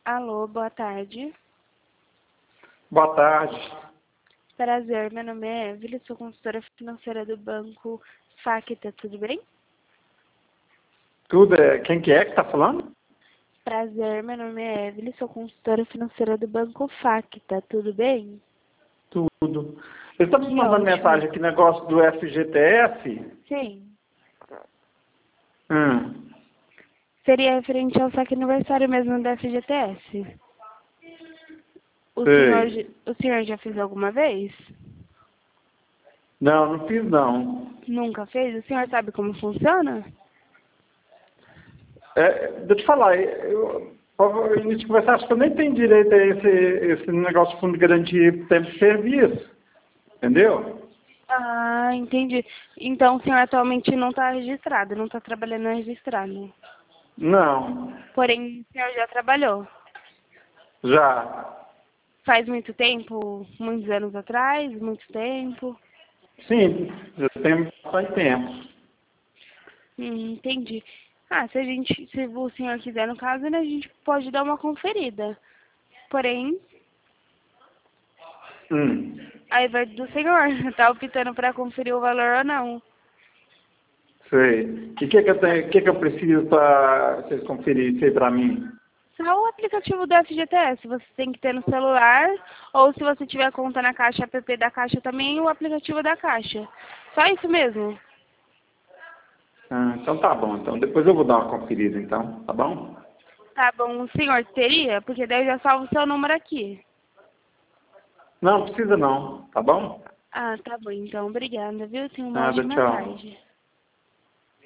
Alô, boa tarde. Boa tarde. Prazer, meu nome é Evelyn, sou consultora financeira do banco Facta, tudo bem? Tudo é... Quem que está falando? Prazer, meu nome é Evelyn, sou consultora financeira do banco Facta, tudo bem? Tudo. Eu estava Que mandando ótimo. mensagem aqui, negócio do FGTS. Sim. Hum. Seria referente ao saque aniversário mesmo da FGTS. Sei. O senhor já fez alguma vez? Não, não fiz não. Nunca fez? O senhor sabe como funciona? Deixa eu te falar, eu início de conversar, acho que eu nem tenho direito a esse negócio de fundo de garantia por tempo de serviço. Entendeu? Ah, entendi. Então o senhor atualmente não está registrado, não está trabalhando registrado. Não. Porém, o senhor já trabalhou. Já. Faz muito tempo? Muitos anos atrás? Muito tempo? Sim, já tem bastante tempo. Entendi. Ah, se o senhor quiser, no caso, né, a gente pode dar uma conferida. Porém, Hum. aí vai do senhor. Tá optando para conferir o valor ou não. Sei. O que eu tenho, que eu preciso para vocês conferirem isso aí para mim? Só o aplicativo do FGTS, você tem que ter no celular, ou se você tiver conta na Caixa, app da Caixa também, o aplicativo da Caixa. Só isso mesmo. Ah, então tá bom. Então depois eu vou dar uma conferida, então. Tá bom? Tá bom, o senhor teria? Porque daí eu já salvo o seu número aqui. Não, precisa não. Tá bom? Ah, tá bom, então. Obrigada, viu? Tenha uma Nada, ótima tchau. tarde.